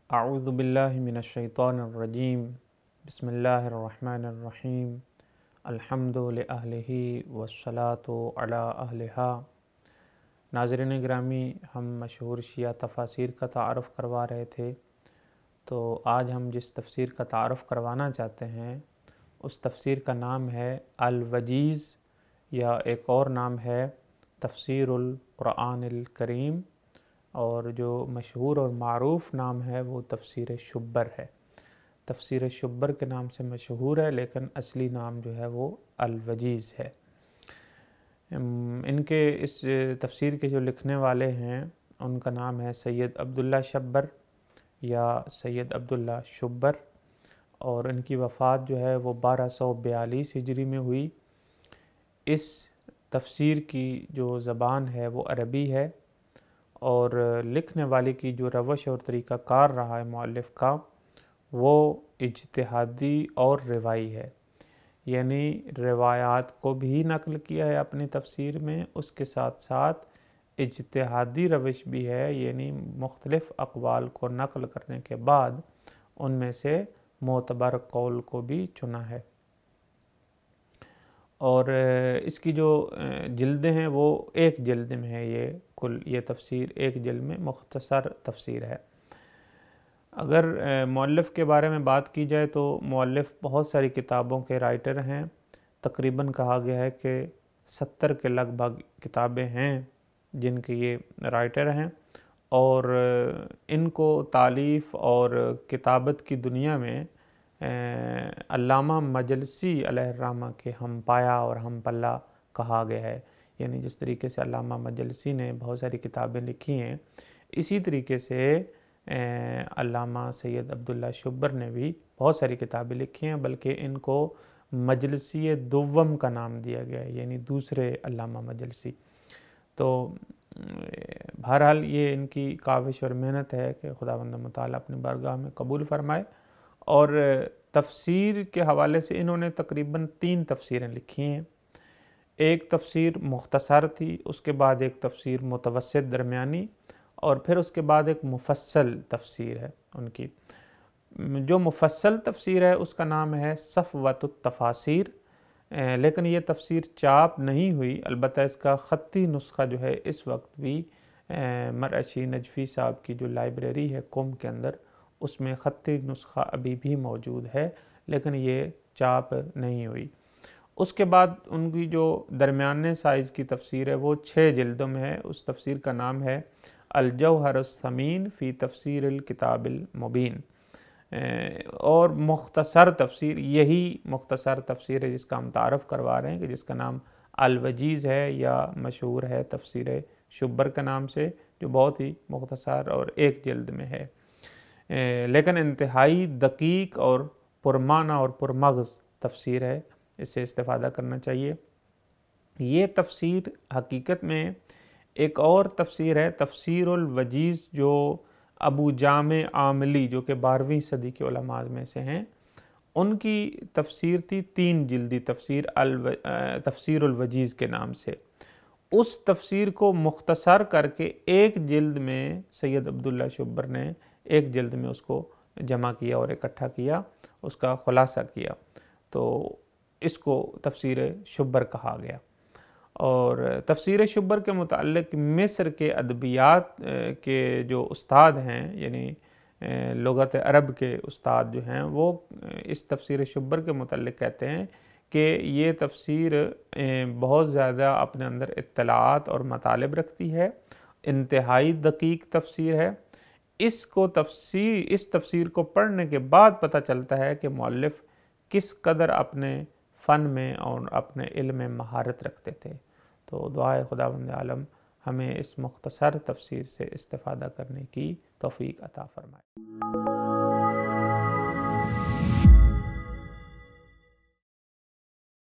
اعوذ باللہ من الشیطان الرجیم بسم اللہ الرحمن الرحیم الحمد لأہلہ والصلاة علی اہلہا۔ ناظرین گرامی، ہم مشہور شیعہ تفاسیر کا تعارف کروا رہے تھے، تو آج ہم جس تفسیر کا تعارف کروانا چاہتے ہیں اس تفسیر کا نام ہے الوجیز، یا ایک اور نام ہے تفسیر القرآن الکریم، اور جو مشہور اور معروف نام ہے وہ تفسیر شبر ہے۔ تفسیر شبر کے نام سے مشہور ہے، لیکن اصلی نام جو ہے وہ الوجیز ہے۔ ان کے اس تفسیر کے جو لکھنے والے ہیں ان کا نام ہے سید عبداللہ شبر یا سید عبداللہ شبر، اور ان کی وفات جو ہے وہ 1242 ہجری میں ہوئی۔ اس تفسیر کی جو زبان ہے وہ عربی ہے، اور لکھنے والے کی جو روش اور طریقہ کار رہا ہے مؤلف کا وہ اجتہادی اور روائی ہے، یعنی روایات کو بھی نقل کیا ہے اپنی تفسیر میں، اس کے ساتھ ساتھ اجتہادی روش بھی ہے، یعنی مختلف اقوال کو نقل کرنے کے بعد ان میں سے معتبر قول کو بھی چنا ہے۔ اور اس کی جو جلدیں ہیں وہ ایک جلد میں ہے، یہ تفسیر ایک جلد میں مختصر تفسیر ہے۔ اگر مؤلف کے بارے میں بات کی جائے تو مؤلف بہت ساری کتابوں کے رائٹر ہیں، تقریباً کہا گیا ہے کہ 70 کے لگ بھگ کتابیں ہیں جن کے یہ رائٹر ہیں، اور ان کو تالیف اور کتابت کی دنیا میں علامہ مجلسی علیہ الرحمہ کے ہم پایا اور ہم پلہ کہا گیا ہے، یعنی جس طریقے سے علامہ مجلسی نے بہت ساری کتابیں لکھی ہیں، اسی طریقے سے علامہ سید عبداللہ شبر نے بھی بہت ساری کتابیں لکھی ہیں، بلکہ ان کو مجلسی دوم کا نام دیا گیا ہے، یعنی دوسرے علامہ مجلسی۔ تو بہرحال یہ ان کی کاوش اور محنت ہے کہ خداوند متعالی اپنی بارگاہ میں قبول فرمائے۔ اور تفسیر کے حوالے سے انہوں نے تقریباً 3 تفسیریں لکھی ہیں۔ ایک تفسیر مختصر تھی، اس کے بعد ایک تفسیر متوسط درمیانی، اور پھر اس کے بعد ایک مفصل تفسیر ہے ان کی۔ جو مفصل تفسیر ہے اس کا نام ہے صفوۃ التفاسیر، لیکن یہ تفسیر چاپ نہیں ہوئی، البتہ اس کا خطی نسخہ جو ہے اس وقت بھی مرعشی نجفی صاحب کی جو لائبریری ہے قم کے اندر، اس میں خطی نسخہ ابھی بھی موجود ہے، لیکن یہ چاپ نہیں ہوئی۔ اس کے بعد ان کی جو درمیانے سائز کی تفسیر ہے وہ 6 جلدوں میں ہے۔ اس تفسیر کا نام ہے الجوہر الثمین فی تفسیر الکتاب المبین، اور مختصر تفسیر، یہی مختصر تفسیر ہے جس کا ہم تعارف کروا رہے ہیں، کہ جس کا نام الوجیز ہے یا مشہور ہے تفسیر شبر کے نام سے، جو بہت ہی مختصر اور ایک جلد میں ہے، لیکن انتہائی دقیق اور پرمعنی اور پرمغز تفسیر ہے، اس سے استفادہ کرنا چاہیے۔ یہ تفسیر حقیقت میں ایک اور تفسیر ہے، تفسیر الوجیز، جو ابو جامع عاملی جو کہ 12ویں صدی کے علماء میں سے ہیں، ان کی تفسیر تھی 3 جلدی تفسیر تفسیر الوجیز کے نام سے۔ اس تفسیر کو مختصر کر کے ایک جلد میں سید عبداللہ شبر نے ایک جلد میں اس کو جمع کیا اور اکٹھا کیا، اس کا خلاصہ کیا، تو اس کو تفسیر شبر کہا گیا۔ اور تفسیر شبر کے متعلق مصر کے ادبیات کے جو استاد ہیں، یعنی لغت عرب کے استاد جو ہیں، وہ اس تفسیر شبر کے متعلق کہتے ہیں کہ یہ تفسیر بہت زیادہ اپنے اندر اطلاعات اور مطالب رکھتی ہے، انتہائی دقیق تفسیر ہے۔ اس تفسیر کو پڑھنے کے بعد پتہ چلتا ہے کہ مؤلف کس قدر اپنے فن میں اور اپنے علم میں مہارت رکھتے تھے۔ تو دعائے خداوند عالم ہمیں اس مختصر تفسیر سے استفادہ کرنے کی توفیق عطا فرمائے۔